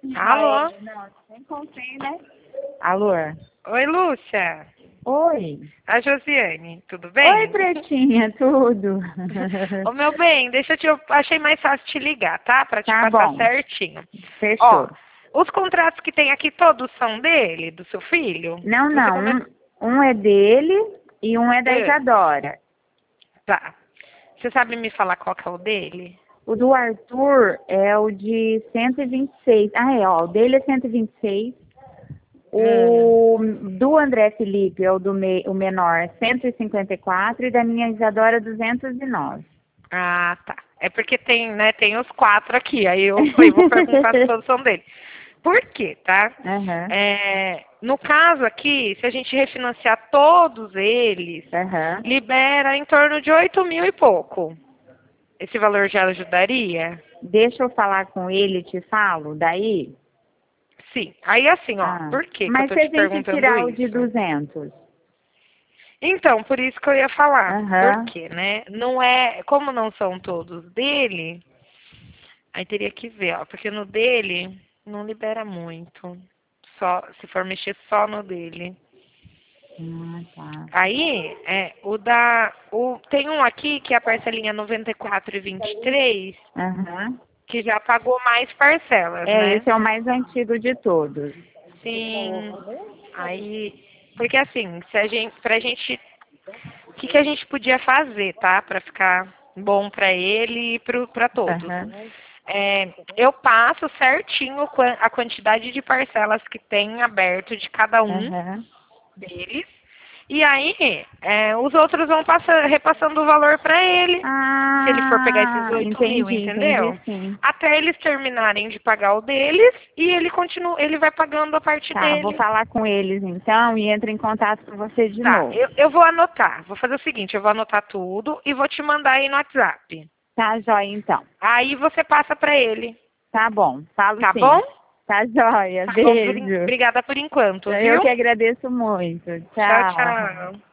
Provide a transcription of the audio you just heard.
Alô? Não, nem comprei, né? Alô? Oi, Lúcia. Oi. A Josiane, tudo Oi, bem? Pretinha, tudo? Ô, meu bem, eu achei mais fácil te ligar, tá? Pra te Tá passar bom, certinho. Ó, fechou. os contratos que tem aqui todos são dele, do seu filho? Não, Você não, começa... um é dele e um é da Isadora. Tá. Você sabe me falar qual que é o dele? O do Arthur é o de 126. Ah, ó, o dele é 126. Hum. O do André Felipe é o menor, 154, e da minha Isadora, 209. Ah, tá. É porque tem, né, tem os quatro aqui, aí eu falei, vou perguntar se todos são dele. Por quê, tá? Aham, No caso aqui, se a gente refinanciar todos eles, aham. libera em torno de 8 mil e pouco. Esse valor já ajudaria? Deixa eu falar com ele e te falo, daí? Sim. Aí assim, ó, Ah, por que que eu mas tô se a te gente perguntando tirar o de isso? 200? Então, por isso que eu ia falar. Por Aham. quê, né? Não é, como não são todos dele, aí teria que ver, ó, porque no dele não libera muito. Só se for mexer só no dele. Ah, tá. Aí, tem um aqui que é a parcelinha 94,23, Aham. que já pagou mais parcelas, É, né? esse é o mais antigo de todos. Sim. Aí, porque assim, se a gente, pra gente, o que que a gente podia fazer, tá? Pra ficar bom pra ele e pra todos. Aham. Eu passo certinho a quantidade de parcelas que tem aberto de cada um Aham. deles. E aí, os outros vão repassando o valor para ele, se ele for pegar esses Ah, 8 mil, entendi, entendi entendeu? sim. Até eles terminarem de pagar o deles e ele vai pagando a parte Tá, vou dele. falar com eles então e entro em contato com você de Tá, novo. eu vou anotar. Vou fazer o seguinte, eu vou anotar tudo e vou te mandar aí no WhatsApp. Tá, joia então. Aí você passa para ele, Tá bom, falo tá sim. bom? Tá joia, Tá bom, beijo. obrigada por enquanto, Eu viu? que agradeço muito. Tchau, Tchau. tchau.